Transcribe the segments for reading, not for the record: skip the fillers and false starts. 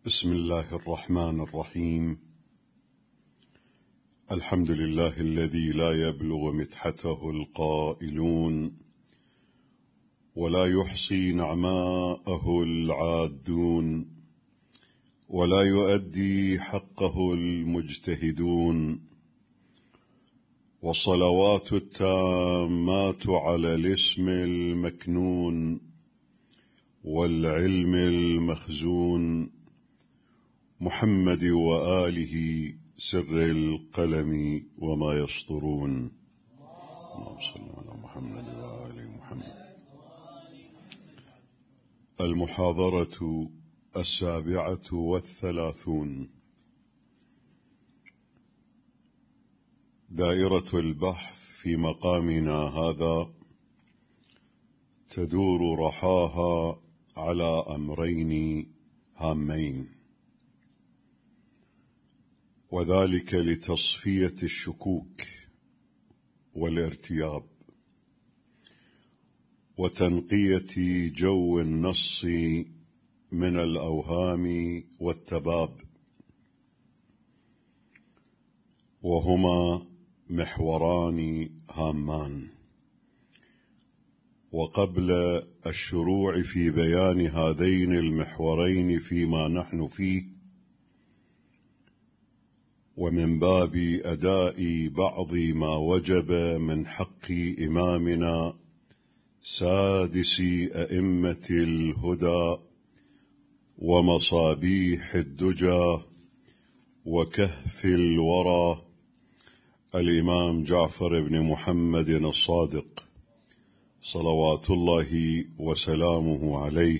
بسم الله الرحمن الرحيم. الحمد لله الذي لا يبلغ مدحته القائلون ولا يحصي نعماءه العادون ولا يؤدي حقه المجتهدون، والصلوات التامات على الاسم المكنون والعلم المخزون محمد وآله سر القلم وما يسطرون. اللهم صل على محمد وآل محمد. المحاضرة 37. دائرة البحث في مقامنا هذا تدور رحاها على أمرين هامين، وذلك لتصفية الشكوك والارتياب وتنقية جو النص من الأوهام والتباب، وهما محوران هامان. وقبل الشروع في بيان هذين المحورين فيما نحن فيه، ومن باب أداء بعض ما وجب من حق إمامنا سادس أئمة الهدى ومصابيح الدجى وكهف الورى، الإمام جعفر بن محمد الصادق صلوات الله وسلامه عليه.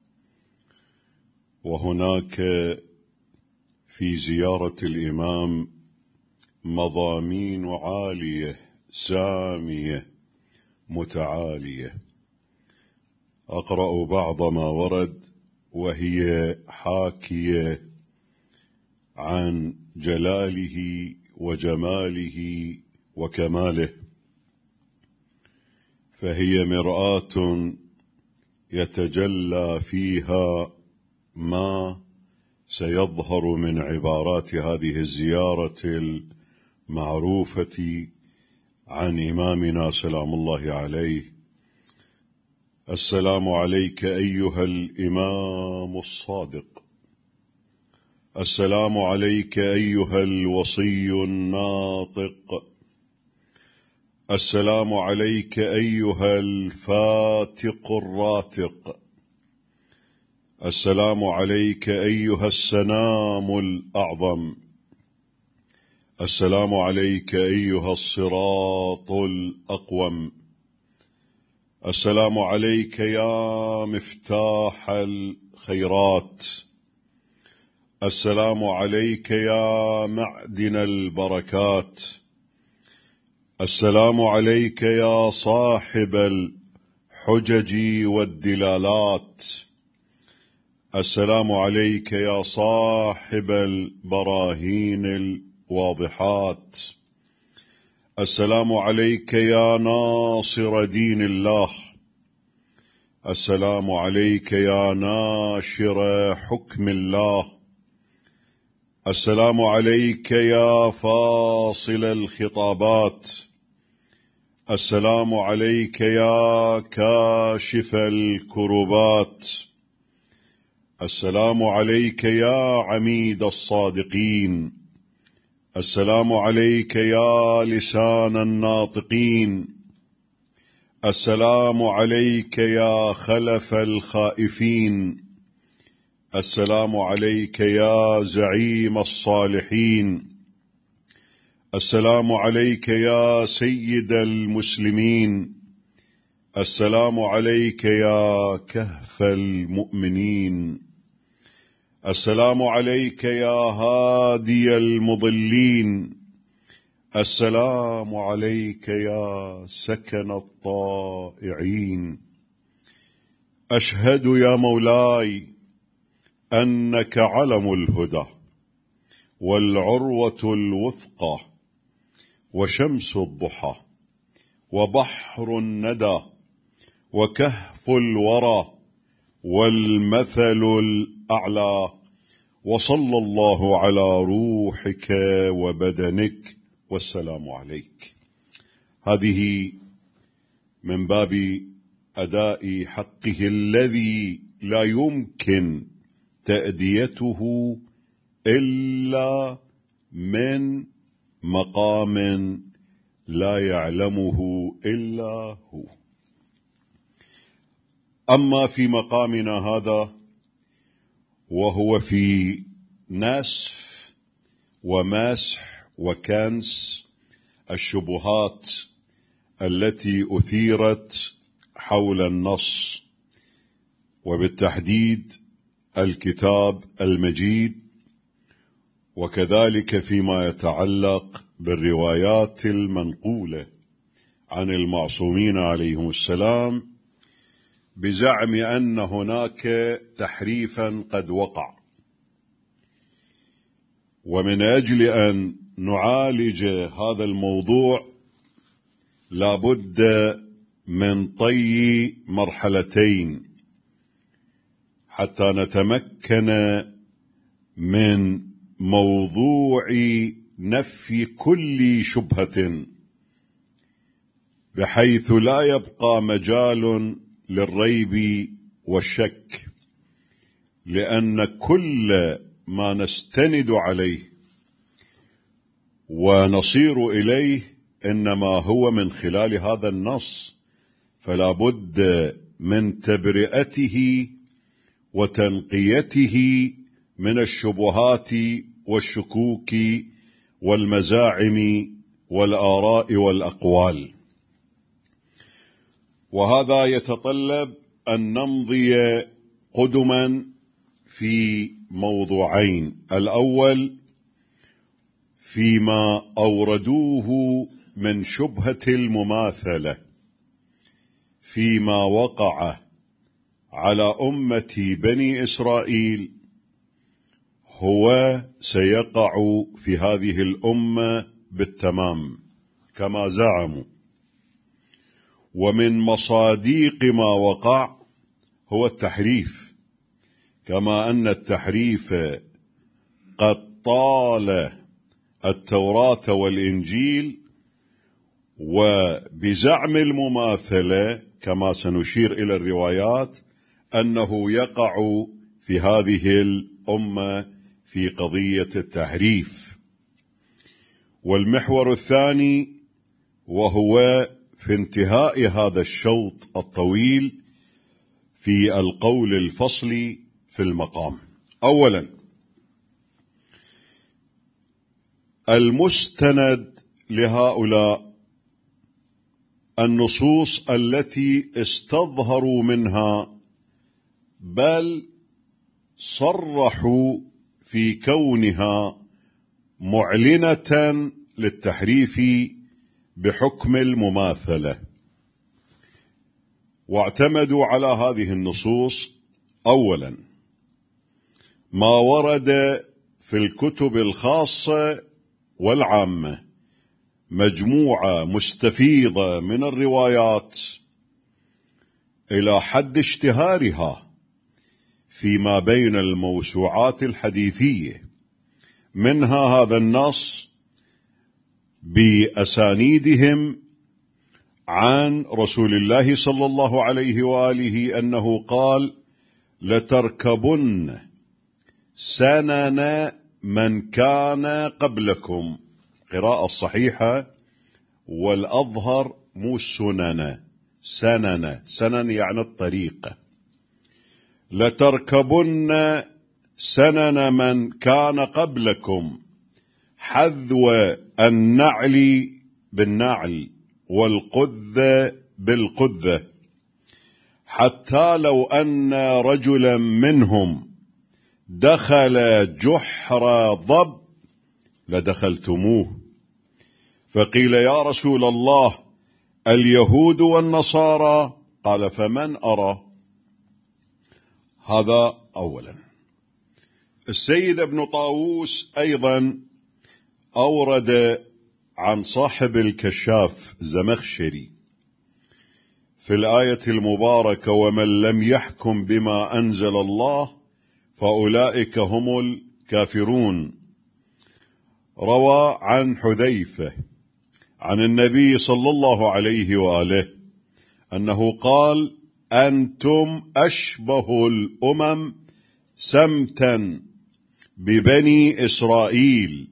وهناك في زيارة الإمام مضامين عالية سامية متعالية، أقرأ بعض ما ورد، وهي حاكية عن جلاله وجماله وكماله، فهي مرآة يتجلى فيها ما سيظهر من عبارات هذه الزيارة المعروفة عن إمامنا سلام الله عليه. السلام عليك أيها الإمام الصادق، السلام عليك أيها الوصي الناطق، السلام عليك أيها الفاتق الراتق، السلام عليك أيها السنام الأعظم، السلام عليك أيها الصراط الأقوم، السلام عليك يا مفتاح الخيرات، السلام عليك يا معدن البركات، السلام عليك يا صاحب الحجج والدلالات، السلام عليك يا صاحب البراهين الواضحات، السلام عليك يا ناصر دين الله، السلام عليك يا ناشر حكم الله، السلام عليك يا فاصل الخطابات، السلام عليك يا كاشف الكربات، السلام عليك يا عميد الصادقين، السلام عليك يا لسان الناطقين، السلام عليك يا خلف الخائفين، السلام عليك يا زعيم الصالحين، السلام عليك يا سيد المسلمين، السلام عليك يا كهف المؤمنين، السلام عليك يا هادي المضلين، السلام عليك يا سكن الطائعين. أشهد يا مولاي أنك علم الهدى والعروة الوثقى وشمس الضحى وبحر الندى وكهف الورى والمثل الأعلى وصلى الله على روحك وبدنك والسلام عليك. هذه من باب أداء حقه الذي لا يمكن تأديته إلا من مقام لا يعلمه إلا هو. أما في مقامنا هذا وهو في نسف ومسح وكنس الشبهات التي أثيرت حول النص، وبالتحديد الكتاب المجيد، وكذلك فيما يتعلق بالروايات المنقولة عن المعصومين عليهم السلام، بزعم أن هناك تحريفا قد وقع. ومن أجل أن نعالج هذا الموضوع لابد من طي مرحلتين حتى نتمكن من موضوع نفي كل شبهة، بحيث لا يبقى مجال للريب والشك، لأن كل ما نستند عليه ونصير إليه إنما هو من خلال هذا النص، فلا بد من تبرئته وتنقيته من الشبهات والشكوك والمزاعم والآراء والأقوال. وهذا يتطلب أن نمضي قدما في موضوعين: الأول فيما أوردوه من شبهة المماثلة فيما وقع على أمة بني إسرائيل، هو سيقع في هذه الأمة بالتمام كما زعموا. ومن مصاديق ما وقع هو التحريف، كما أن التحريف قد طال التوراة والإنجيل، وبزعم المماثلة كما سنشير إلى الروايات أنه يقع في هذه الأمة في قضية التحريف. والمحور الثاني وهو في انتهاء هذا الشوط الطويل في القول الفصلي في المقام. أولا، المستند لهؤلاء النصوص التي استظهروا منها بل صرحوا في كونها معلنة للتحريف بحكم المماثلة، واعتمدوا على هذه النصوص. أولا، ما ورد في الكتب الخاصة والعامة مجموعة مستفيضة من الروايات إلى حد اشتهارها فيما بين الموسوعات الحديثية، منها هذا النص بأسانيدهم عن رسول الله صلى الله عليه وآله أنه قال: لتركبن سنن من كان قبلكم. قراءة الصحيحة والأظهر مو سنن، سنن يعني الطريقة. لتركبن سنن من كان قبلكم حذو النعل بالنعل والقذة بالقذة، حتى لو أن رجلا منهم دخل جحر ضب لدخلتموه. فقيل: يا رسول الله، اليهود والنصارى؟ قال: فمن أرى؟ هذا أولا. السيد ابن طاووس أيضا أورد عن صاحب الكشاف الزمخشري في الآية المباركة: ومن لم يحكم بما أنزل الله فأولئك هم كافرون. روى عن حذيفة عن النبي صلى الله عليه وآله أنه قال: أنتم أشبه الأمم سمتا ببني إسرائيل،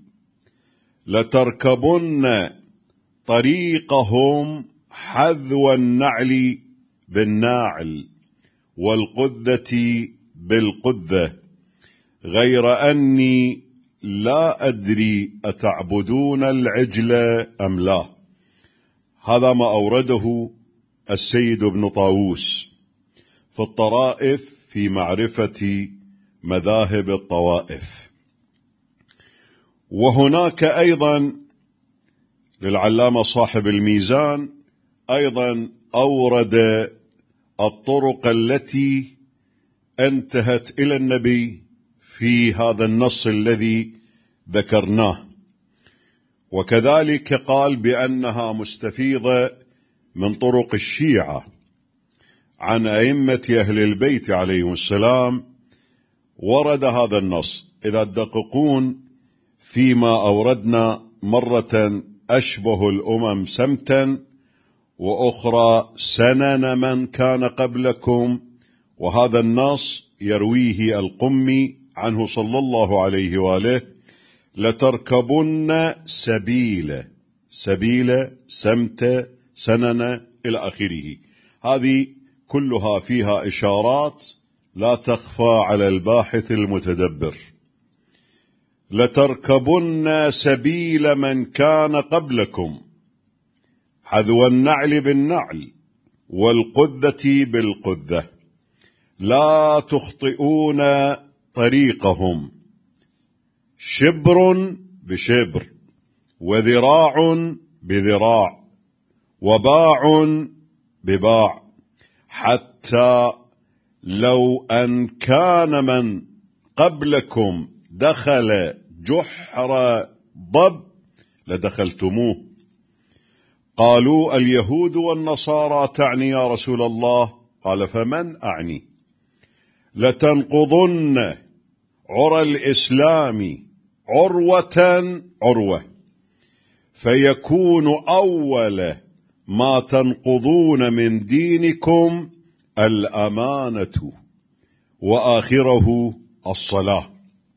لتركبن طريقهم حذو النعل بالناعل والقذة بالقذة، غير أني لا أدري أتعبدون العجل أم لا. هذا ما أورده السيد ابن طاووس في الطرائف في معرفة مذاهب الطوائف. وهناك أيضا للعلامة صاحب الميزان أيضا أورد الطرق التي انتهت إلى النبي في هذا النص الذي ذكرناه، وكذلك قال بأنها مستفيضة من طرق الشيعة عن أئمة أهل البيت عليهم السلام. ورد هذا النص، إذا تدققون فيما أوردنا مرة أشبه الأمم سمتا، وأخرى سنن من كان قبلكم، وهذا النص يرويه القمي عنه صلى الله عليه وآله: لتركبن سبيل سمت سنن إلى آخره. هذه كلها فيها إشارات لا تخفى على الباحث المتدبر. لتركبن سبيل من كان قبلكم حذو النعل بالنعل والقذة بالقذة، لا تخطئون طريقهم، شبر بشبر وذراع بذراع وباع بباع، حتى لو أن كان من قبلكم دخل جحر ضب لدخلتموه. قالوا: اليهود والنصارى تعني يا رسول الله؟ قال: فمن أعني؟ لتنقضن عرى الإسلام عروة عروة، فيكون أول ما تنقضون من دينكم الأمانة، وآخره الصلاة.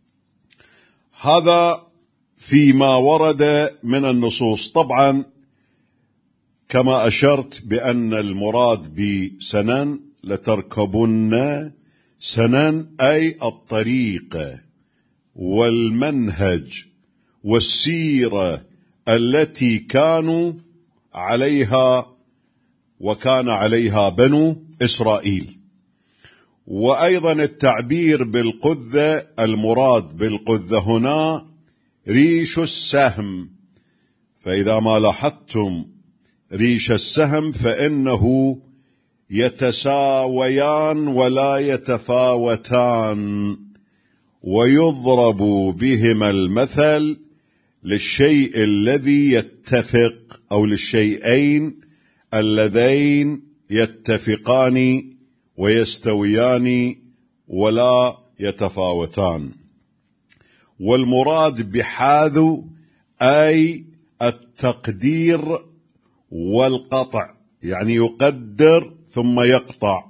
هذا فيما ورد من النصوص. طبعا كما أشرت بأن المراد بسنن لتركبن سنن أي الطريق والمنهج والسيرة التي كانوا عليها وكان عليها بنو إسرائيل. وأيضا التعبير بالقذة، المراد بالقذة هنا ريش السهم، فإذا ما لاحظتم ريش السهم فإنه يتساويان ولا يتفاوتان، ويضرب بهما المثل للشيء الذي يتفق أو للشيئين اللذين يتفقان ويستويان ولا يتفاوتان. والمراد بحاذو أي التقدير والقطع، يعني يقدر ثم يقطع.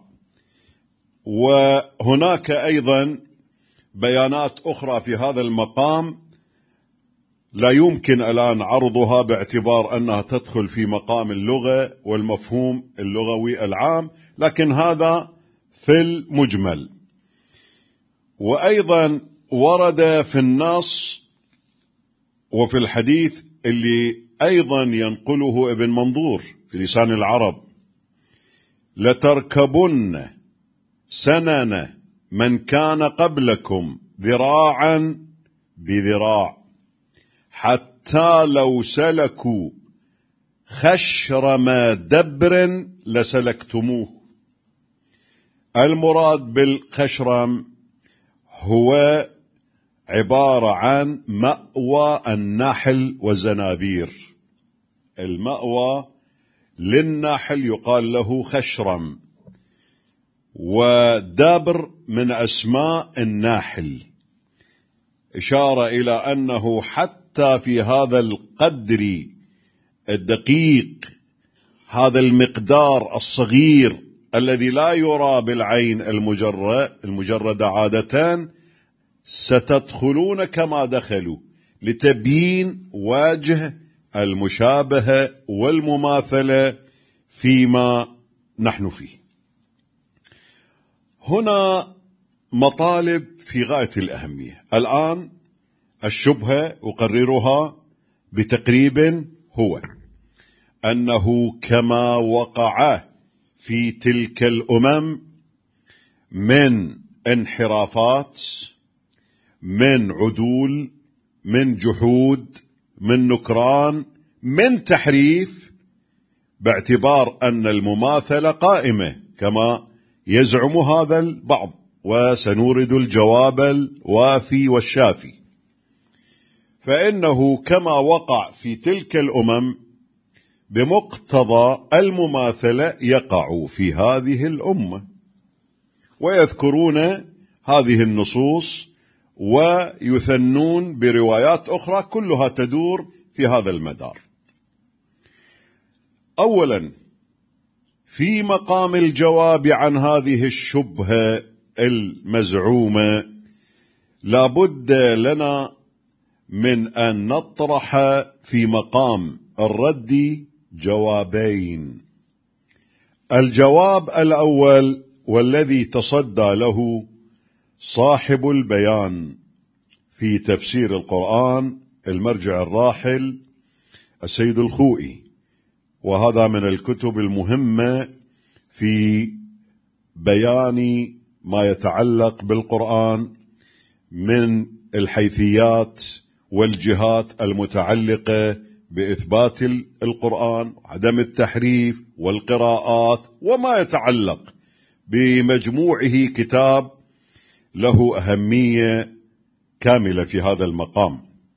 وهناك أيضا بيانات أخرى في هذا المقام لا يمكن الآن عرضها باعتبار أنها تدخل في مقام اللغة والمفهوم اللغوي العام، لكن هذا في المجمل. وأيضا ورد في النص وفي الحديث اللي أيضا ينقله ابن منظور في لسان العرب: لتركبن سنن من كان قبلكم ذراعا بذراع، حتى لو سلكوا خشرم دبر لسلكتموه. المراد بالخشرم هو عبارة عن مأوى النحل والزنابير. المأوى للنحل يقال له خشرم، ودبر من أسماء الناحل. إشارة إلى أنه حتى في هذا القدر الدقيق، هذا المقدار الصغير الذي لا يرى بالعين المجردة عادة، ستدخلون كما دخلوا لتبيين وجه المشابهة والمماثلة فيما نحن فيه. هنا مطالب في غاية الأهمية. الآن الشبهة أقررها بتقريب، هو أنه كما وقع في تلك الأمم من انحرافات، من عدول، من جحود، من نكران، من تحريف، باعتبار أن المماثلة قائمة كما يزعم هذا البعض، وسنورد الجواب الوافي والشافي. فإنه كما وقع في تلك الأمم بمقتضى المماثلة يقع في هذه الأمة، ويذكرون هذه النصوص ويثنون بروايات أخرى كلها تدور في هذا المدار. أولا، في مقام الجواب عن هذه الشبهة المزعومة لابد لنا من أن نطرح في مقام الرد جوابين. الجواب الأول والذي تصدى له صاحب البيان في تفسير القرآن المرجع الراحل السيد الخوئي، وهذا من الكتب المهمة في بيان ما يتعلق بالقرآن من الحيثيات والجهات المتعلقة بإثبات القرآن وعدم التحريف والقراءات وما يتعلق بمجموعه. كتاب له أهمية كاملة في هذا المقام.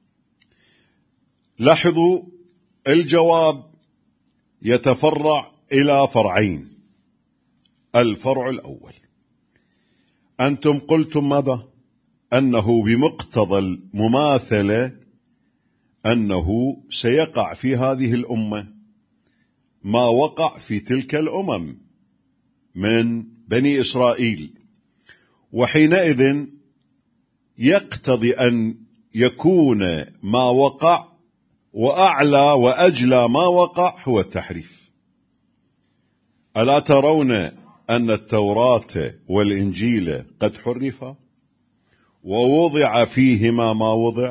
لاحظوا، الجواب يتفرع إلى فرعين. الفرع الأول، أنتم قلتم ماذا؟ أنه بمقتضى المماثلة أنه سيقع في هذه الأمة ما وقع في تلك الأمم من بني إسرائيل، وحينئذ يقتضي أن يكون ما وقع وأعلى وأجلى ما وقع هو التحريف. ألا ترون أن التوراة والإنجيل قد حرفا ووضع فيهما ما وضع؟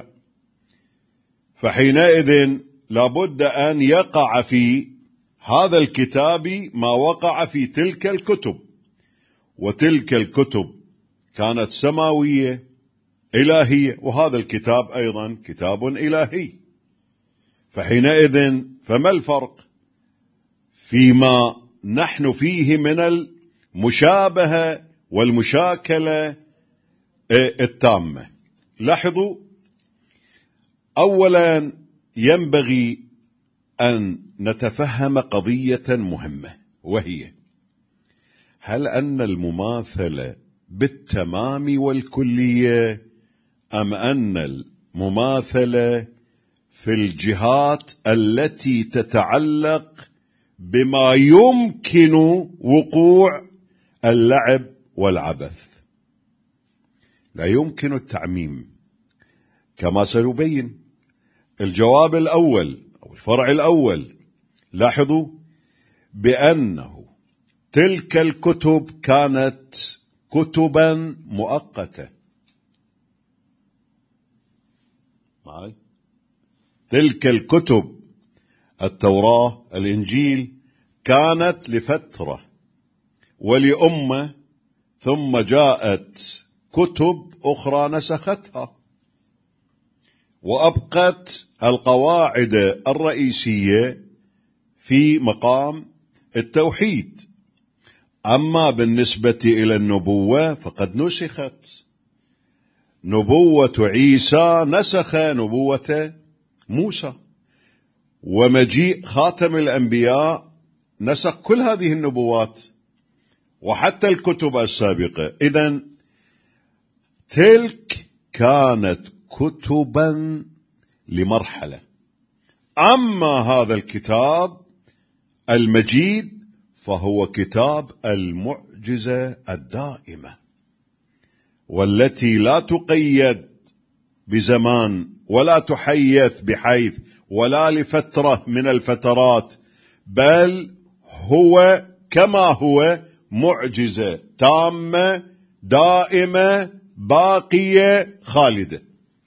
فحينئذ لابد أن يقع في هذا الكتاب ما وقع في تلك الكتب، وتلك الكتب كانت سماوية إلهية، وهذا الكتاب أيضا كتاب إلهي. فحينئذ فما الفرق فيما نحن فيه من المشابهة والمشاكلة التامة؟ لاحظوا، أولا ينبغي أن نتفهم قضية مهمة، وهي هل أن المماثلة بالتمام والكلية، أم أن المماثلة في الجهات التي تتعلق بما يمكن وقوع اللعب والعبث؟ لا يمكن التعميم كما سنبين. الجواب الأول أو الفرع الأول، لاحظوا بأنه تلك الكتب كانت كتبا مؤقتة. معي؟ تلك الكتب التوراة الإنجيل كانت لفترة ولأمة، ثم جاءت كتب أخرى نسختها وأبقت القواعد الرئيسية في مقام التوحيد. أما بالنسبة إلى النبوة فقد نسخت. نبوة عيسى نسخ نبوة موسى، ومجيء خاتم الأنبياء نسخ كل هذه النبوات وحتى الكتب السابقة. إذن تلك كانت كتبا لمرحلة. أما هذا الكتاب المجيد فهو كتاب المعجزة الدائمة، والتي لا تقيد بزمان ولا تحيث بحيث ولا لفترة من الفترات، بل هو كما هو معجزة تامة دائمة باقية خالدة.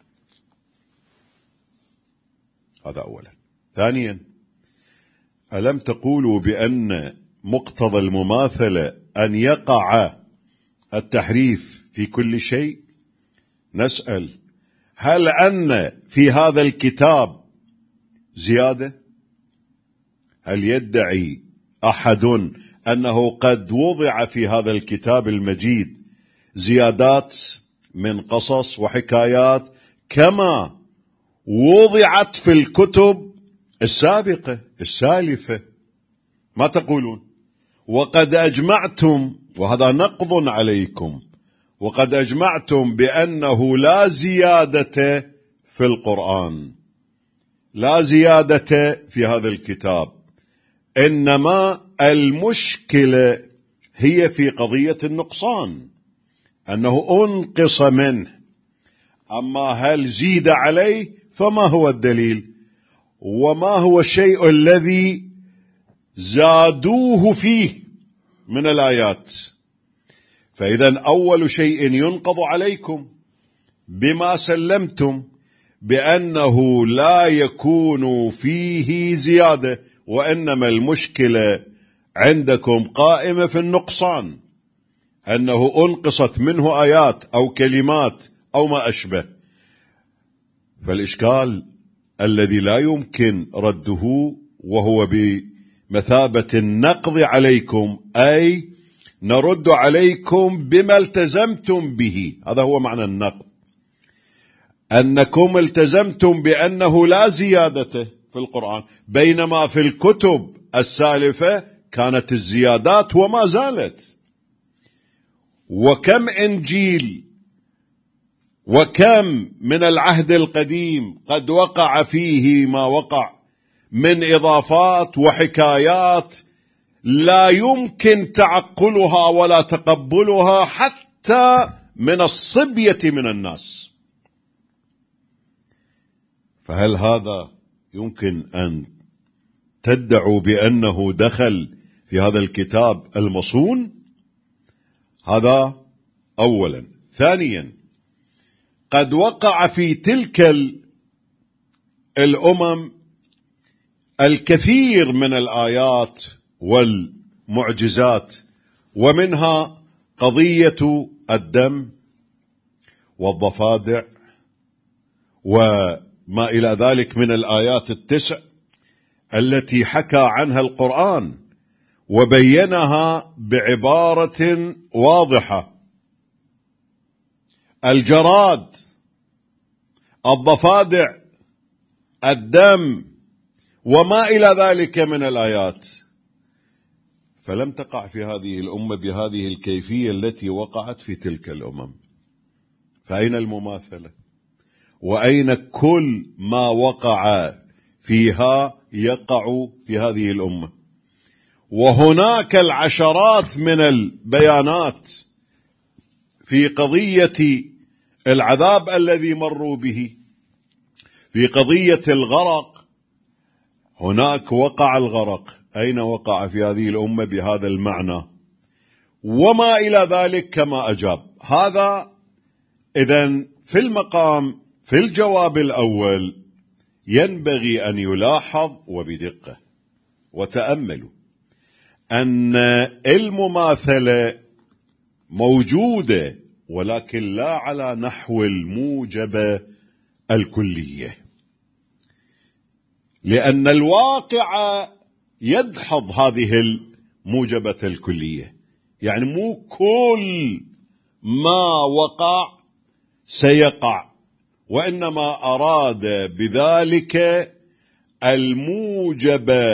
هذا أولا. ثانيا، ألم تقولوا بأن مقتضى المماثلة أن يقع التحريف في كل شيء؟ نسأل: هل أن في هذا الكتاب زيادة؟ هل يدعي أحد أنه قد وضع في هذا الكتاب المجيد زيادات من قصص وحكايات كما وضعت في الكتب السابقة السالفة؟ ما تقولون؟ وقد أجمعتم، وهذا نقض عليكم، وقد أجمعتم بأنه لا زيادة في القرآن، لا زيادة في هذا الكتاب، إنما المشكلة هي في قضية النقصان، أنه أنقص منه. أما هل زيد عليه فما هو الدليل؟ وما هو الشيء الذي زادوه فيه من الآيات؟ فإذا أول شيء ينقض عليكم بما سلمتم بأنه لا يكون فيه زيادة، وإنما المشكلة عندكم قائمة في النقصان، أنه أنقصت منه آيات أو كلمات أو ما أشبه. فالإشكال الذي لا يمكن رده وهو بمثابة النقض عليكم، أي نرد عليكم بما التزمتم به. هذا هو معنى النقض، أنكم التزمتم بأنه لا زيادة في القرآن، بينما في الكتب السالفة كانت الزيادات وما زالت. وكم إنجيل وكم من العهد القديم قد وقع فيه ما وقع من إضافات وحكايات لا يمكن تعقلها ولا تقبلها حتى من الصبية من الناس. فهل هذا يمكن أن تدعوا بأنه دخل في هذا الكتاب المصون؟ هذا أولا. ثانيا، قد وقع في تلك الأمم الكثير من الآيات والمعجزات، ومنها قضية الدم والضفادع وما إلى ذلك من الآيات التسع التي حكى عنها القرآن وبينها بعبارة واضحة: الجراد، الضفادع، الدم، وما إلى ذلك من الآيات. فلم تقع في هذه الأمة بهذه الكيفية التي وقعت في تلك الأمم. فأين المماثلة؟ وأين كل ما وقع فيها يقع في هذه الأمة؟ وهناك العشرات من البيانات في قضية العذاب الذي مروا به، في قضية الغرق. هناك وقع الغرق، أين وقع في هذه الأمة بهذا المعنى؟ وما إلى ذلك كما أجاب. هذا إذن في المقام في الجواب الأول ينبغي أن يلاحظ وبدقة وتأملوا أن المماثلة موجودة، ولكن لا على نحو الموجبة الكلية، لأن الواقع يدحض هذه الموجبة الكلية. يعني مو كل ما وقع سيقع، وإنما أراد بذلك الموجبة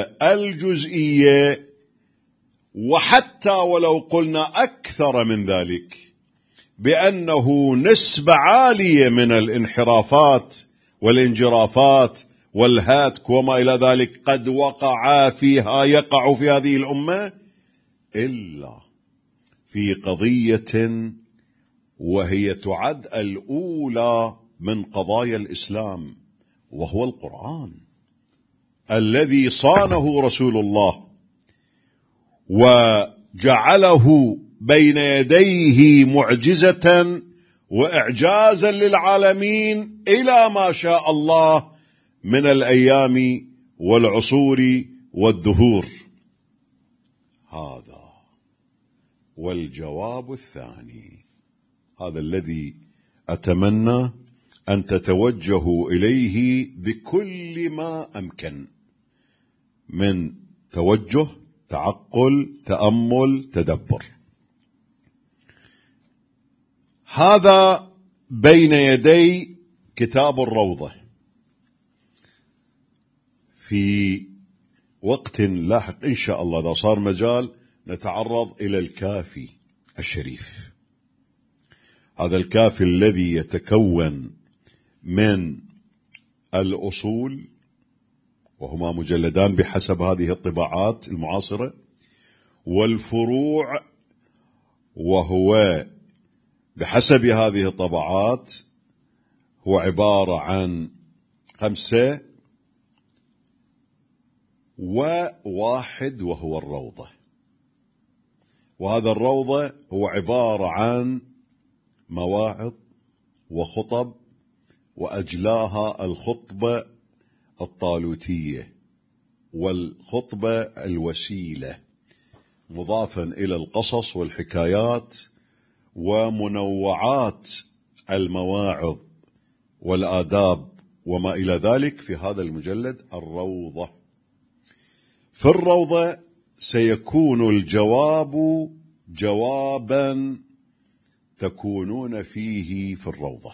الجزئية، وحتى ولو قلنا أكثر من ذلك. بأنه نسبة عالية من الانحرافات والانجرافات والهاتك وما إلى ذلك قد يقع في هذه الأمة، إلا في قضية وهي تعد الأولى من قضايا الإسلام، وهو القرآن الذي صانه رسول الله وجعله بين يديه معجزة وإعجازا للعالمين إلى ما شاء الله من الأيام والعصور والدهور. هذا والجواب الثاني، هذا الذي أتمنى أن تتوجهوا إليه بكل ما أمكن من توجه، تعقل، تأمل، تدبر. هذا بين يدي كتاب الروضة. في وقت لاحق إن شاء الله إذا صار مجال نتعرض إلى الكافي الشريف. هذا الكافي الذي يتكون من الأصول، وهما مجلدان بحسب هذه الطباعات المعاصرة، والفروع، وهو بحسب هذه الطبعات هو عبارة عن 5 وواحد، وهو الروضة. وهذا الروضة هو عبارة عن مواعظ وخطب، وأجلاها الخطبة الطالوتية والخطبة الوسيلة، مضافا إلى القصص والحكايات ومنوعات المواعظ والآداب وما إلى ذلك في هذا المجلد الروضة. في الروضة سيكون الجواب جوابا تكونون فيه في الروضة،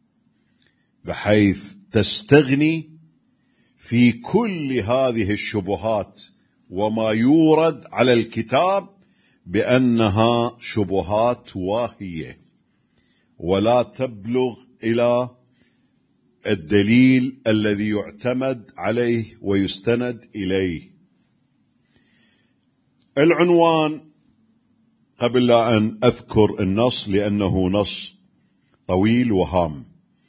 بحيث تستغني في كل هذه الشبهات وما يورد على الكتاب بأنها شبهات واهية ولا تبلغ إلى الدليل الذي يعتمد عليه ويستند إليه. العنوان، قبل لا أن أذكر النص لأنه نص طويل وهام،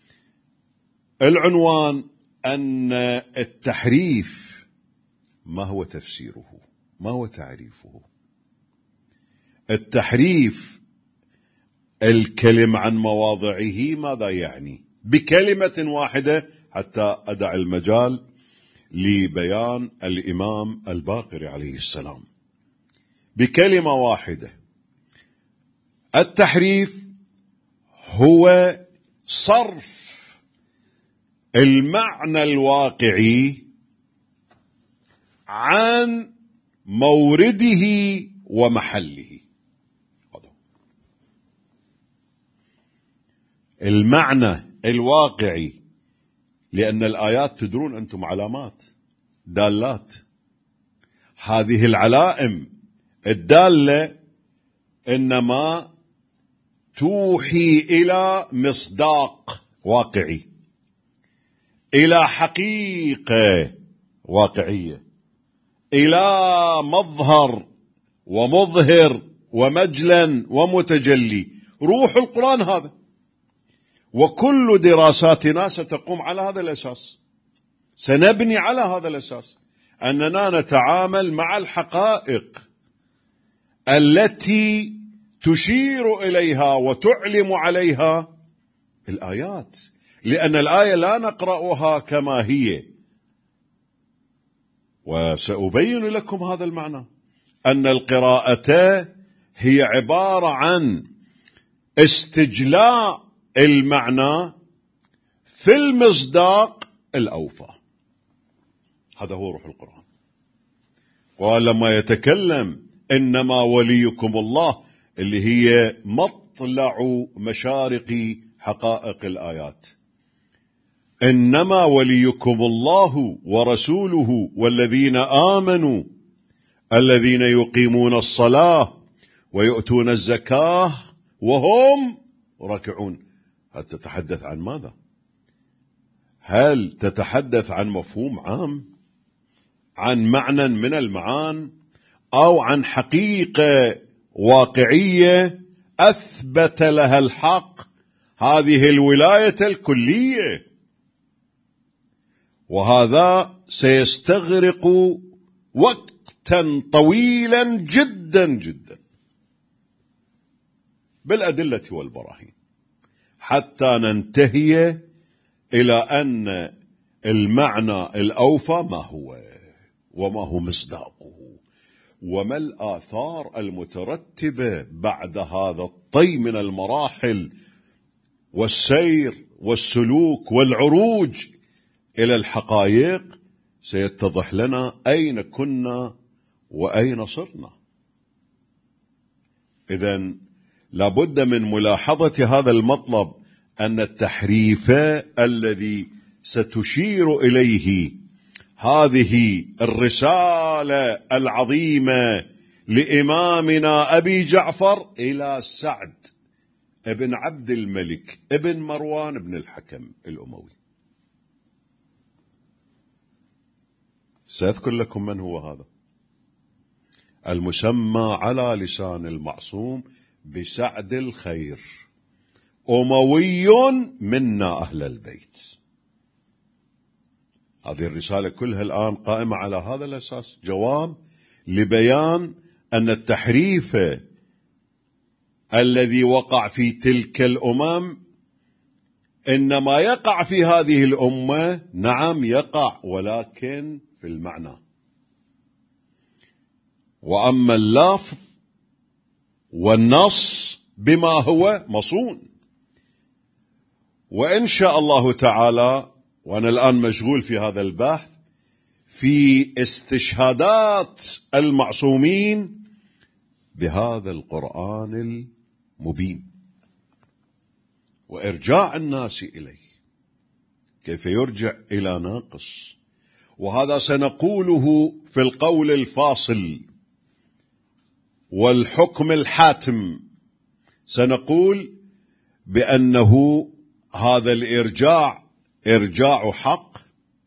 العنوان أن التحريف ما هو تفسيره، ما هو تعريفه. التحريف الكلم عن مواضعه ماذا يعني بكلمة واحدة، حتى أدع المجال لبيان الإمام الباقر عليه السلام بكلمة واحدة. التحريف هو صرف المعنى الواقعي عن مورده ومحله. المعنى الواقعي، لأن الآيات تدرون أنتم علامات دالات، هذه العلائم الدالة إنما توحي إلى مصداق واقعي، إلى حقيقة واقعية، إلى مظهر ومظهر ومجلا ومتجلي. روح القرآن هذا، وكل دراساتنا ستقوم على هذا الأساس، سنبني على هذا الأساس، أننا نتعامل مع الحقائق التي تشير إليها وتعلم عليها الآيات، لأن الآية لا نقرأها كما هي. وسأبين لكم هذا المعنى، أن القراءة هي عبارة عن استجلاء المعنى في المصداق الأوفى. هذا هو روح القرآن. ولما يتكلم إنما وليكم الله، اللي هي مطلع مشارق حقائق الآيات، إنما وليكم الله ورسوله والذين آمنوا الذين يقيمون الصلاة ويؤتون الزكاة وهم راكعون. هل تتحدث عن ماذا؟ هل تتحدث عن مفهوم عام، عن معنى من المعان، أو عن حقيقة واقعية أثبت لها الحق هذه الولاية الكلية؟ وهذا سيستغرق وقتا طويلا جدا جدا بالأدلة والبراهين حتى ننتهي إلى أن المعنى الأوفى ما هو، وما هو مصداقه، وما الآثار المترتبة بعد هذا الطي من المراحل والسير والسلوك والعروج إلى الحقائق. سيتضح لنا أين كنا وأين صرنا. إذن لابد من ملاحظة هذا المطلب، أن التحريف الذي ستشير إليه هذه الرسالة العظيمة لإمامنا أبي جعفر إلى سعد ابن عبد الملك ابن مروان بن الحكم الأموي. سأذكر لكم من هو هذا المسمى على لسان المعصوم بسعد الخير، أموي منا أهل البيت. هذه الرسالة كلها الآن قائمة على هذا الأساس، جواب لبيان أن التحريف الذي وقع في تلك الأمم إنما يقع في هذه الأمة. نعم يقع، ولكن في المعنى. وأما اللفظ والنص بما هو مصون. وإن شاء الله تعالى، وأنا الآن مشغول في هذا البحث في استشهادات المعصومين بهذا القرآن المبين وإرجاع الناس إليه، كيف يرجع إلى ناقص. وهذا سنقوله في القول الفاصل والحكم الحاتم. سنقول بأنه هذا الإرجاع إرجاع حق،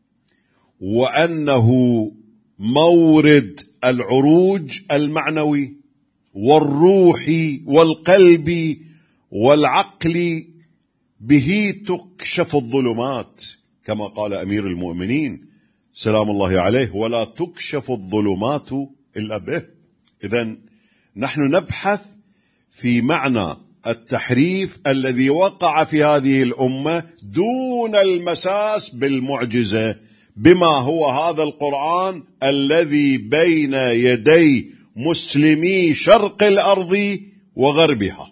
وأنه مورد العروج المعنوي والروحي والقلبي والعقلي، به تكشف الظلمات كما قال أمير المؤمنين سلام الله عليه: ولا تكشف الظلمات إلا به. إذن نحن نبحث في معنى التحريف الذي وقع في هذه الأمة دون المساس بالمعجزة، بما هو هذا القرآن الذي بين يدي مسلمي شرق الأرض وغربها.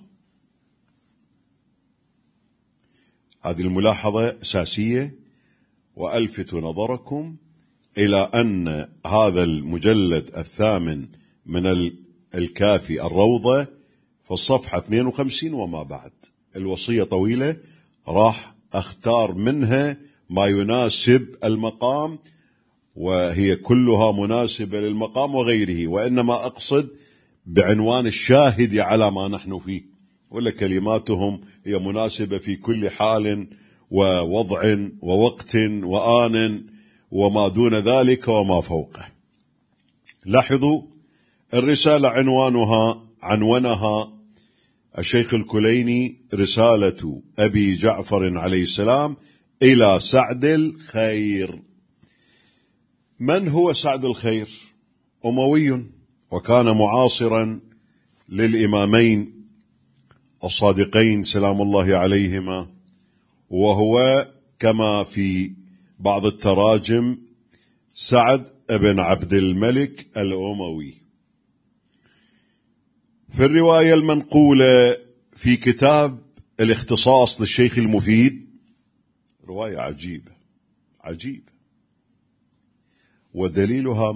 هذه الملاحظة أساسية، وألفت نظركم إلى أن هذا المجلد الثامن من الكافي الروضة في الصفحة 52 وما بعد. الوصية طويلة، راح أختار منها ما يناسب المقام، وهي كلها مناسبة للمقام وغيره، وإنما أقصد بعنوان الشاهد على ما نحن فيه، ولا كلماتهم هي مناسبة في كل حال ووضع ووقت وآن وما دون ذلك وما فوقه. لاحظوا الرسالة عنونها الشيخ الكليني رسالة أبي جعفر عليه السلام إلى سعد الخير. من هو سعد الخير؟ أموي، وكان معاصرا للإمامين الصادقين سلام الله عليهما، وهو كما في بعض التراجم سعد بن عبد الملك الأموي. في الرواية المنقولة في كتاب الاختصاص للشيخ المفيد، رواية عجيبة عجيبة، ودليلها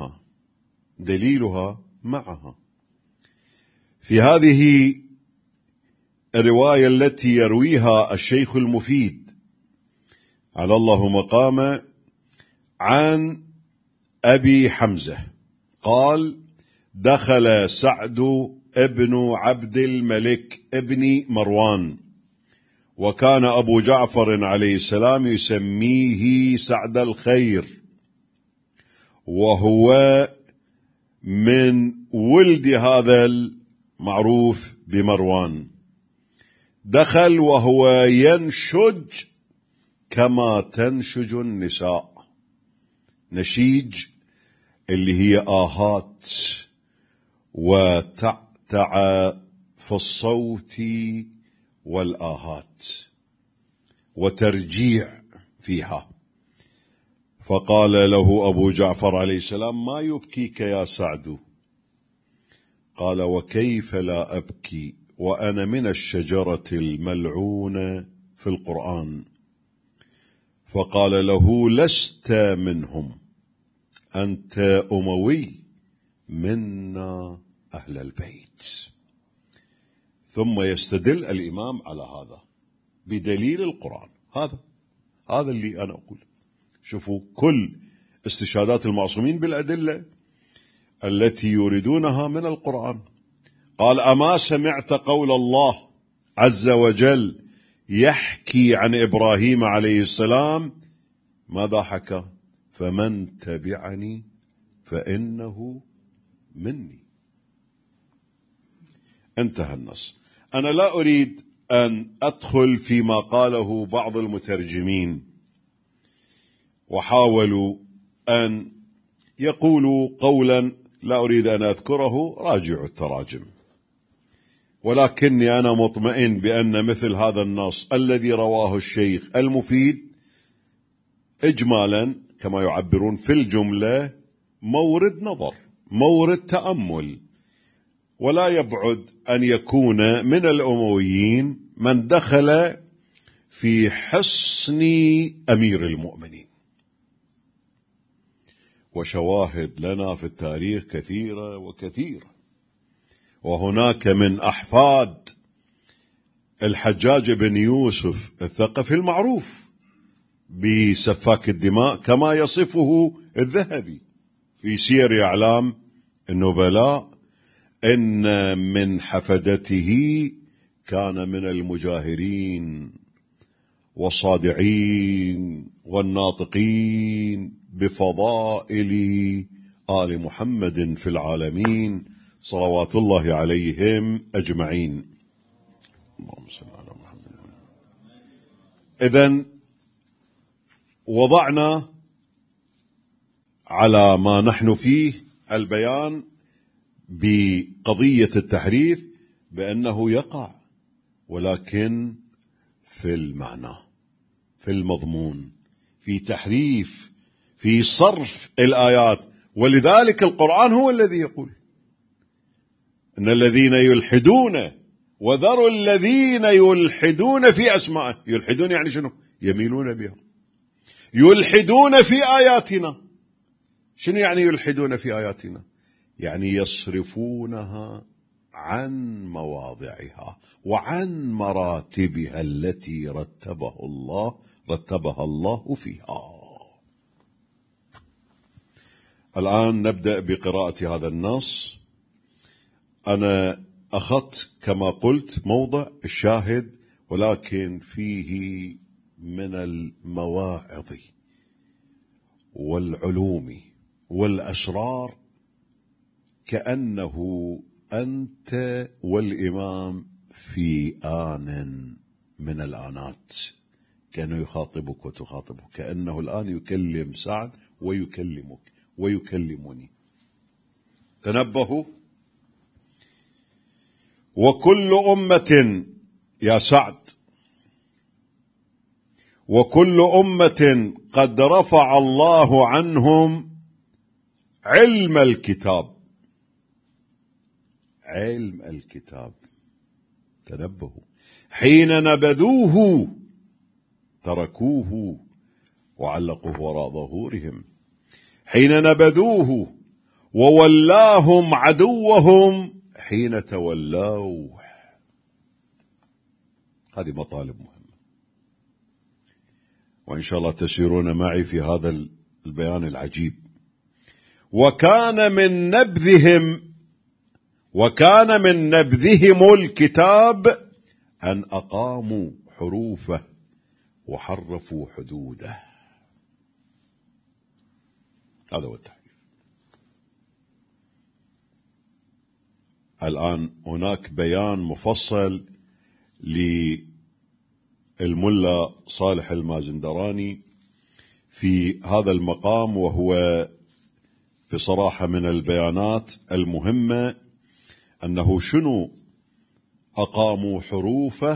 معها في هذه الرواية التي يرويها الشيخ المفيد على الله مقامه عن أبي حمزة قال: دخل سعد ابن عبد الملك ابن مروان وكان أبو جعفر عليه السلام يسميه سعد الخير، وهو من ولد هذا المعروف بمروان. دخل وهو ينشج كما تنشج النساء، نشيج اللي هي آهات وتعتع في الصوت والآهات وترجيع فيها. فقال له أبو جعفر عليه السلام: ما يبكيك يا سعد؟ قال: وكيف لا أبكي وأنا من الشجرة الملعونة في القرآن. فقال له: لست منهم، أنت أموي منا أهل البيت. ثم يستدل الإمام على هذا بدليل القرآن. هذا اللي أنا أقول. شوفوا كل استشهادات المعصومين بالأدلة التي يريدونها من القرآن. قال: أما سمعت قول الله عز وجل يحكي عن إبراهيم عليه السلام؟ ماذا حكى؟ فمن تبعني فإنه مني. انتهى النص. أنا لا أريد أن أدخل فيما قاله بعض المترجمين وحاولوا أن يقولوا قولا لا أريد أن أذكره، راجعوا التراجم. ولكني أنا مطمئن بأن مثل هذا النص الذي رواه الشيخ المفيد إجمالا كما يعبرون في الجملة مورد نظر، مورد تأمل، ولا يبعد أن يكون من الأمويين من دخل في حصن أمير المؤمنين. وشواهد لنا في التاريخ كثيرة وكثيرة. وهناك من أحفاد الحجاج بن يوسف الثقفي المعروف بسفاك الدماء كما يصفه الذهبي في سير أعلام النبلاء، إن من حفدته كان من المجاهرين والصادعين والناطقين بفضائل آل محمد في العالمين صلوات الله عليهم أجمعين. اللهم صل على محمد. إذن وضعنا على ما نحن فيه البيان بقضية التحريف بأنه يقع، ولكن في المعنى، في المضمون، في تحريف، في صرف الآيات. ولذلك القرآن هو الذي يقول: إن الذين يلحدون وذروا الذين يلحدون في أسمائه. يلحدون يعني شنو؟ يميلون بها. يلحدون في آياتنا. شنو يعني يلحدون في آياتنا؟ يعني يصرفونها عن مواضعها وعن مراتبها التي رتبها الله فيها. الآن نبدأ بقراءة هذا النص. أنا أخذت كما قلت موضع الشاهد، ولكن فيه من المواعظ والعلوم والأسرار كأنه أنت والإمام في آن من الآنات، كأنه يخاطبك وتخاطبه، كأنه الآن يكلم سعد ويكلمك ويكلمني. تنبهوا. وكل أمة يا سعد، وكل أمة قد رفع الله عنهم علم الكتاب. علم الكتاب، تنبهوا، حين نبذوه تركوه وعلقوه وراء ظهورهم. حين نبذوه وولاهم عدوهم حين تولوا. هذه مطالب مهمة، وإن شاء الله تسيرون معي في هذا البيان العجيب. وكان من نبذهم الكتاب أن أقاموا حروفه وحرفوا حدوده. هذا هو التحريف. الآن هناك بيان مفصل للملا صالح المازندراني في هذا المقام، وهو بصراحة من البيانات المهمة، أنه شنو أقاموا حروفه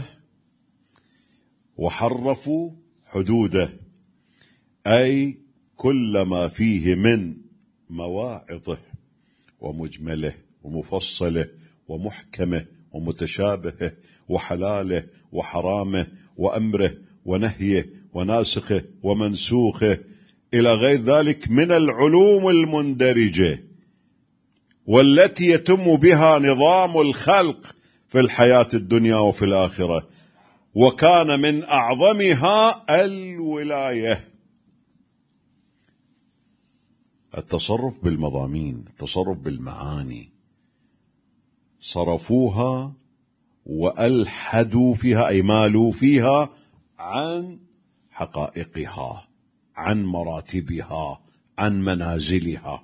وحرفوا حدوده، أي كل ما فيه من مواعظه ومجمله ومفصله ومحكمه ومتشابهه وحلاله وحرامه وأمره ونهيه وناسخه ومنسوخه إلى غير ذلك من العلوم المندرجة والتي يتم بها نظام الخلق في الحياة الدنيا وفي الآخرة. وكان من أعظمها الولاية، التصرف بالمضامين، التصرف بالمعاني، صرفوها وألحدوا فيها، أي مالوا فيها عن حقائقها، عن مراتبها، عن منازلها.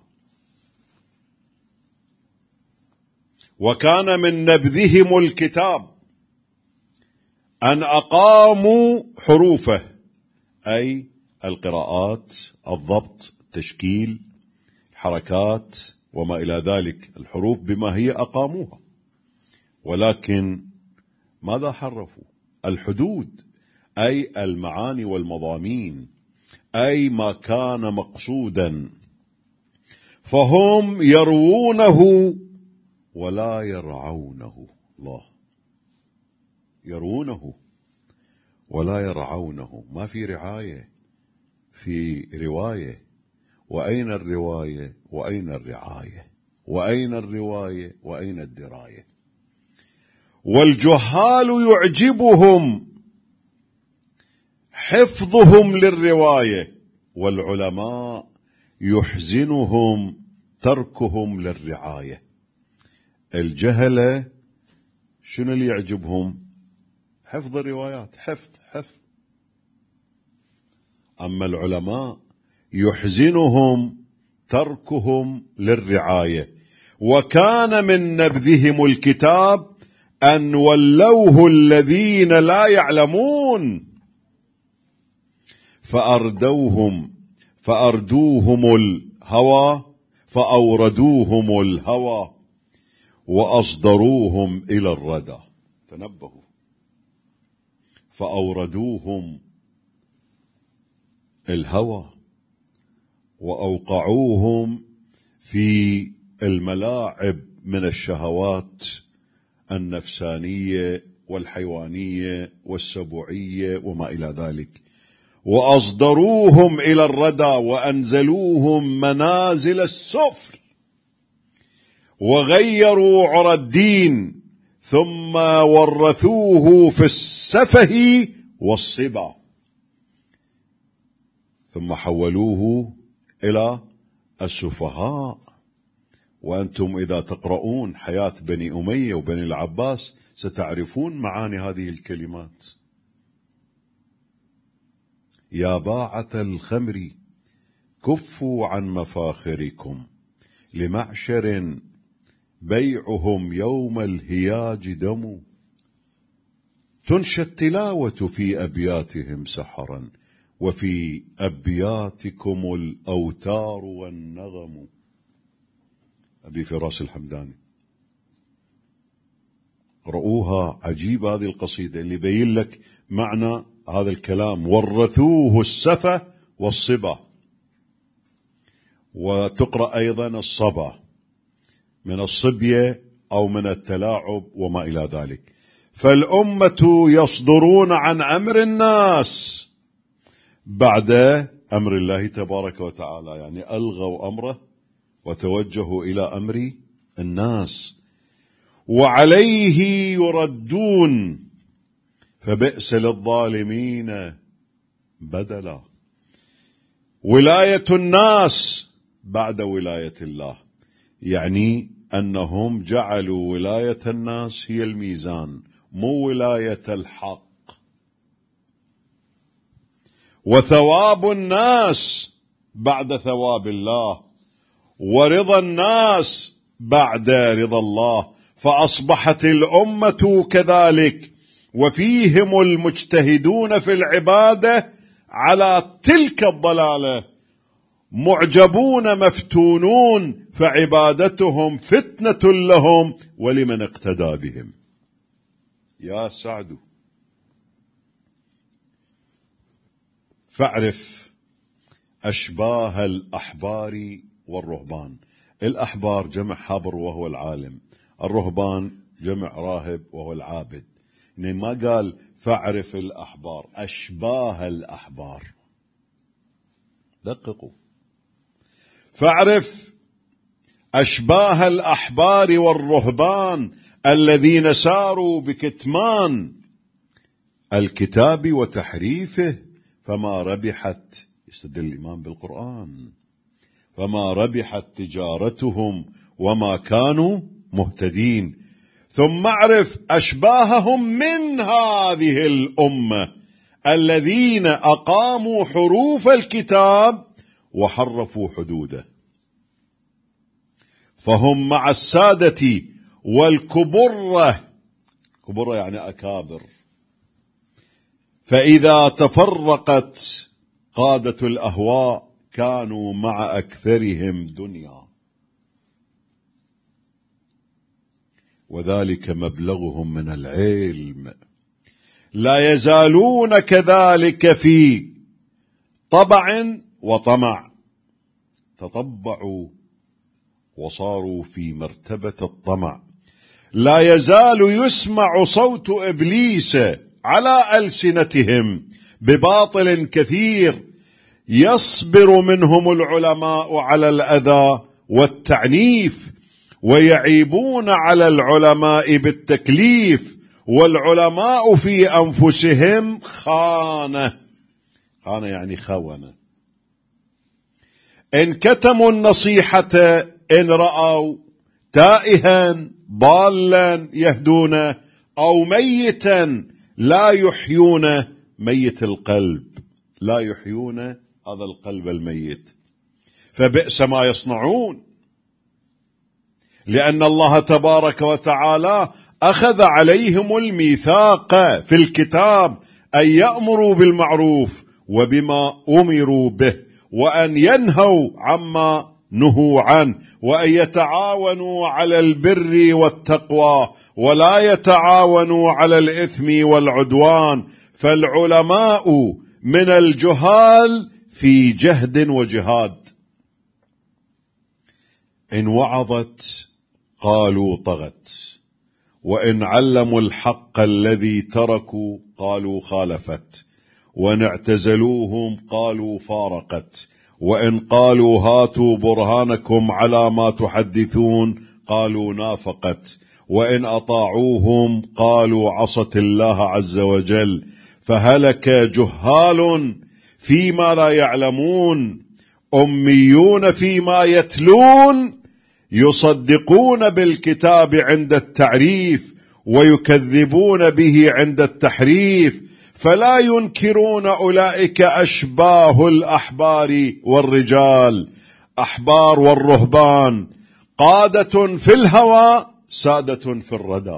وكان من نبذهم الكتاب أن أقاموا حروفه، أي القراءات، الضبط، التشكيل، الحركات وما إلى ذلك، الحروف بما هي أقاموها. ولكن ماذا حرفوا؟ الحدود، أي المعاني والمضامين، أي ما كان مقصودا، فهم يروونه ولا يرعونه. الله، يرونه ولا يرعونه، ما في رعاية، في رواية. وأين الرواية وأين الرعاية؟ وأين الرواية وأين الدراية؟ والجهال يعجبهم حفظهم للرواية، والعلماء يحزنهم تركهم للرعاية. الجهلة شنو اللي يعجبهم؟ حفظ الروايات، حفظ. أما العلماء يحزنهم تركهم للرعاية. وكان من نبذهم الكتاب أن ولوه الذين لا يعلمون فأردوهم الهوى وأصدروهم إلى الردى. تنبهوا، فأوردوهم الهوى وأوقعوهم في الملاعب من الشهوات النفسانية والحيوانية والسبوعية وما إلى ذلك، وأصدروهم إلى الردى وأنزلوهم منازل السفل، وغيروا عرى الدين، ثم ورثوه في السفه والصبا، ثم حولوه إلى السفهاء. وأنتم إذا تقرؤون حياة بني أمية وبني العباس ستعرفون معاني هذه الكلمات. يا باعة الخمر كفوا عن مفاخركم، لمعشر بيعهم يوم الهياج دم، تنشى التلاوة في أبياتهم سحرا، وفي أبياتكم الأوتار والنغم. أبي فراس الحمداني، رؤوها، عجيب هذه القصيدة اللي بين لك معنى هذا الكلام. ورثوه السفة والصبا، وتقرأ أيضا الصبا من الصبية أو من التلاعب وما إلى ذلك. فالأمة يصدرون عن أمر الناس بعد أمر الله تبارك وتعالى، يعني ألغوا أمره وتوجهوا إلى أمر الناس، وعليه يردون، فبئس للظالمين بدلا. ولاية الناس بعد ولاية الله، يعني أنهم جعلوا ولاية الناس هي الميزان، مو ولاية الحق. وثواب الناس بعد ثواب الله، ورضا الناس بعد رضا الله، فأصبحت الأمة كذلك، وفيهم المجتهدون في العبادة على تلك الضلالة، معجبون مفتونون، فعبادتهم فتنة لهم ولمن اقتدى بهم. يا سعد، فاعرف أشباه الأحبار والرهبان. الأحبار جمع حبر وهو العالم، الرهبان جمع راهب وهو العابد. يعني ما قال فاعرف الأحبار، أشباه الأحبار. دققوا، فاعرف أشباه الأحبار والرهبان الذين ساروا بكتمان الكتاب وتحريفه، فما ربحت، يستدل الإمام بالقرآن، فما ربحت تجارتهم وما كانوا مهتدين. ثم اعرف أشباههم من هذه الأمة الذين أقاموا حروف الكتاب وحرفوا حدوده، فهم مع السادة والكبرة، كبرة يعني أكابر، فإذا تفرقت قادة الأهواء كانوا مع أكثرهم دنيا، وذلك مبلغهم من العلم. لا يزالون كذلك في طبع وطمع، تطبعوا وصاروا في مرتبة الطمع. لا يزال يسمع صوت إبليس على ألسنتهم بباطل كثير، يصبر منهم العلماء على الأذى والتعنيف، ويعيبون على العلماء بالتكليف، والعلماء في أنفسهم خانة. خانة يعني خونة. إن كتموا النصيحة إن رأوا تائها ضالا يهدونه، أو ميتا لا يحيون، ميت القلب لا يحيون هذا القلب الميت، فبئس ما يصنعون. لأن الله تبارك وتعالى أخذ عليهم الميثاق في الكتاب أن يأمروا بالمعروف وبما أمروا به، وأن ينهوا عما نهوا عنه، وأن يتعاونوا على البر والتقوى ولا يتعاونوا على الإثم والعدوان. فالعلماء من الجهال في جهد وجهاد. إن وعظت قالوا طغت، وإن علموا الحق الذي تركوا قالوا خالفت، وإن اعتزلوهم قالوا فارقت، وإن قالوا هاتوا برهانكم على ما تحدثون قالوا نافقت، وإن أطاعوهم قالوا عصت الله عز وجل. فهلك جهال فيما لا يعلمون، أميون فيما يتلون، يصدقون بالكتاب عند التعريف ويكذبون به عند التحريف، فلا ينكرون أولئك أشباه الأحبار والرجال. أحبار والرهبان قادة في الهوى، سادة في الردى،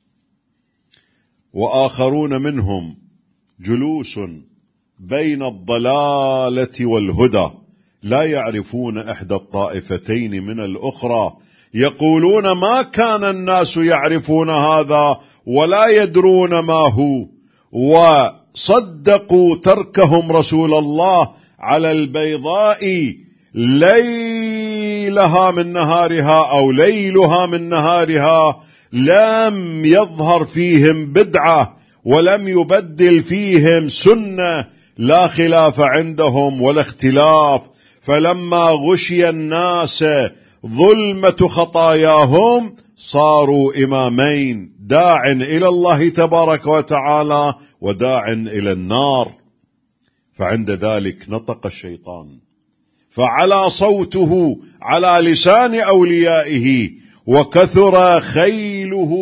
وآخرون منهم جلوس بين الضلالة والهدى، لا يعرفون إحدى الطائفتين من الأخرى، يقولون ما كان الناس يعرفون هذا ولا يدرون ما هو، وصدقوا تركهم رسول الله على البيضاء ليلها من نهارها أو ليلها من نهارها، لم يظهر فيهم بدعة ولم يبدل فيهم سنة، لا خلاف عندهم ولا اختلاف. فلما غشي الناس ظلمة خطاياهم صاروا إمامين، داع إلى الله تبارك وتعالى وداع إلى النار. فعند ذلك نطق الشيطان فعلى صوته على لسان أوليائه، وكثر خيله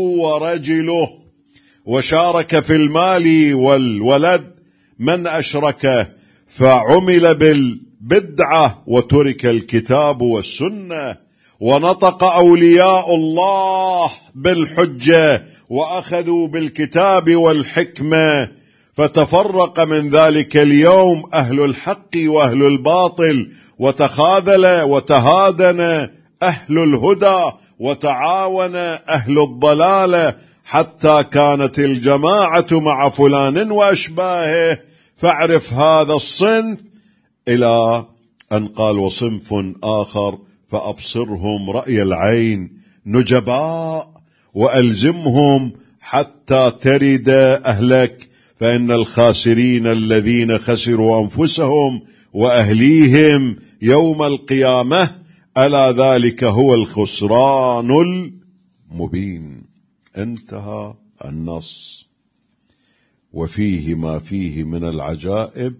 ورجله، وشارك في المال والولد من أشركه، فعمل بالبدعة وترك الكتاب والسنة، ونطق أولياء الله بالحجة وأخذوا بالكتاب والحكمة، فتفرق من ذلك اليوم أهل الحق وأهل الباطل، وتخاذل وتهادن أهل الهدى، وتعاون أهل الضلالة، حتى كانت الجماعة مع فلان وأشباهه. فاعرف هذا الصنف، إلى أن قال وصنف آخر فأبصرهم رأي العين نجباء وألزمهم حتى ترد أهلك، فإن الخاسرين الذين خسروا أنفسهم وأهليهم يوم القيامة، ألا ذلك هو الخسران المبين. انتهى النص. وفيه ما فيه من العجائب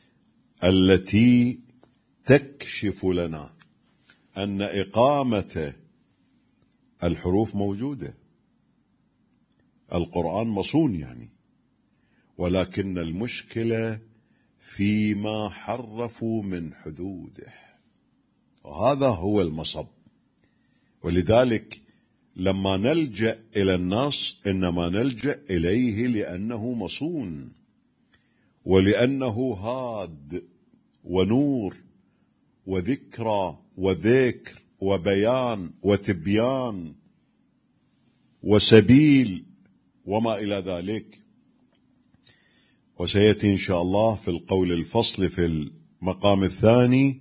التي تكشف لنا أن إقامة الحروف موجودة، القرآن مصون يعني، ولكن المشكلة فيما حرفوا من حدوده، وهذا هو المصب. ولذلك لما نلجأ إلى النص إنما نلجأ إليه لأنه مصون، ولأنه هاد ونور وذكرى وذكر وبيان وتبيان وسبيل وما إلى ذلك. وسيأتي إن شاء الله في القول الفصل في المقام الثاني: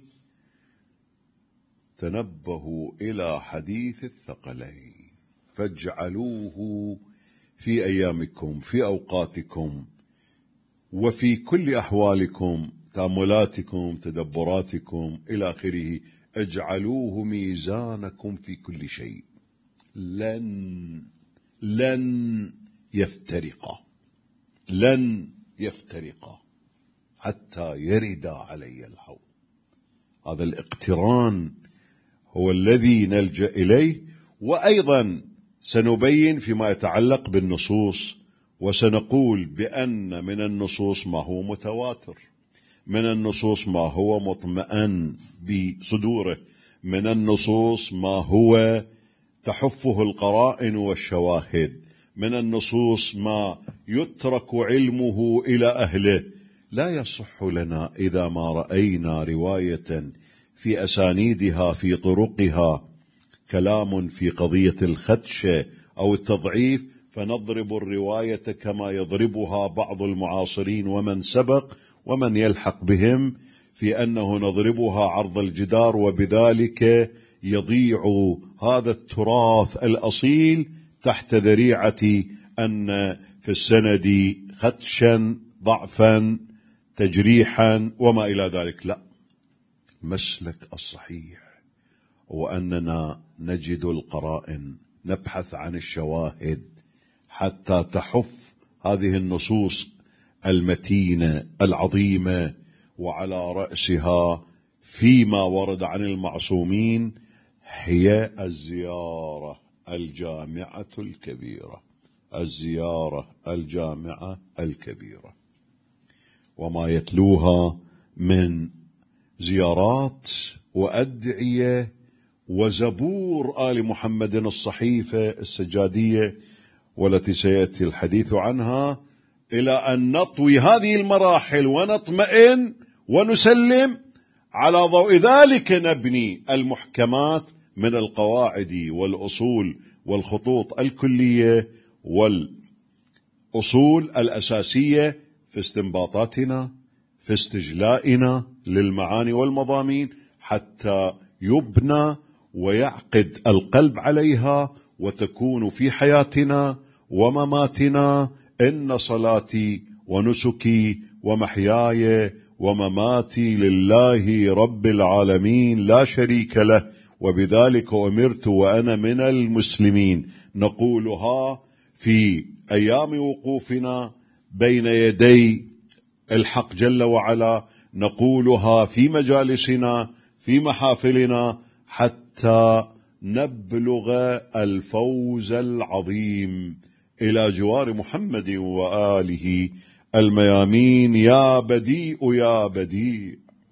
تنبهوا إلى حديث الثقلين فاجعلوه في أيامكم، في أوقاتكم، وفي كل أحوالكم، تأملاتكم، تدبراتكم إلى آخره. اجعلوه ميزانكم في كل شيء. لن يفترقا، لن يفترقا حتى يرد علي الحوض. هذا الاقتران هو الذي نلجأ إليه. وأيضا سنبين فيما يتعلق بالنصوص، وسنقول بأن من النصوص ما هو متواتر، من النصوص ما هو مطمئن بصدوره، من النصوص ما هو تحفه القرائن والشواهد، من النصوص ما يترك علمه إلى أهله. لا يصح لنا إذا ما رأينا رواية في أسانيدها في طرقها كلام في قضية الخدشة أو التضعيف فنضرب الرواية كما يضربها بعض المعاصرين ومن سبق ومن يلحق بهم، في أنه نضربها عرض الجدار، وبذلك يضيع هذا التراث الأصيل تحت ذريعة أن في السند خدشا، ضعفا، تجريحا وما إلى ذلك. لا، المسلك الصحيح هو أننا نجد القرائن، نبحث عن الشواهد حتى تحف هذه النصوص المتينة العظيمة، وعلى رأسها فيما ورد عن المعصومين هي الزيارة الجامعة الكبيرة، الزيارة الجامعة الكبيرة، وما يتلوها من زيارات وأدعية وزبور آل محمد الصحيفة السجادية، والتي سيأتي الحديث عنها، إلى أن نطوي هذه المراحل ونطمئن ونسلم. على ضوء ذلك نبني المحكمات من القواعد والأصول والخطوط الكلية والأصول الأساسية في استنباطاتنا، في استجلائنا للمعاني والمضامين، حتى يبنى ويعقد القلب عليها، وتكون في حياتنا ومماتنا. إن صلاتي ونسكي ومحياي ومماتي لله رب العالمين لا شريك له، وبذلك أمرت وأنا من المسلمين. نقولها في أيام وقوفنا بين يدي الحق جل وعلا، نقولها في مجالسنا، في محافلنا، حتى نبلغ الفوز العظيم إلى جوار محمد وآله الميامين يا بديء يا بديع،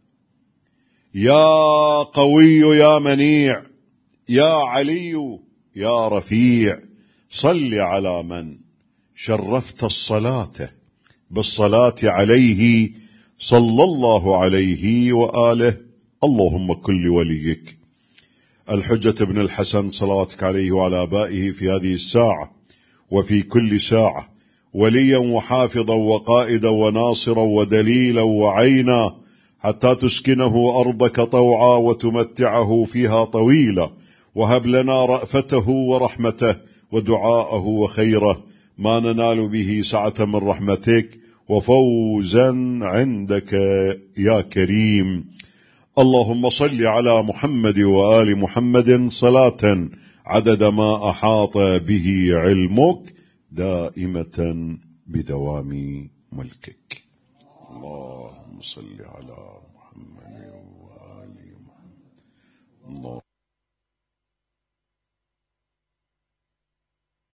يا قوي يا منيع، يا علي يا رفيع، صل على من شرفت الصلاة بالصلاة عليه صلى الله عليه وآله. اللهم كن لوليك الحجة بن الحسن صلواتك عليه وعلى آبائه في هذه الساعة وفي كل ساعة وليا وحافظا وقائدا وناصرا ودليلا وعينا، حتى تسكنه أرضك طوعا وتمتعه فيها طويلا، وهب لنا رأفته ورحمته ودعاءه وخيره، ما ننال به سعة من رحمتك وفوزا عندك يا كريم. اللهم صل على محمد وآل محمد صلاة عدد ما أحاط به علمك دائمة بدوام ملكك. اللهم صل على محمد.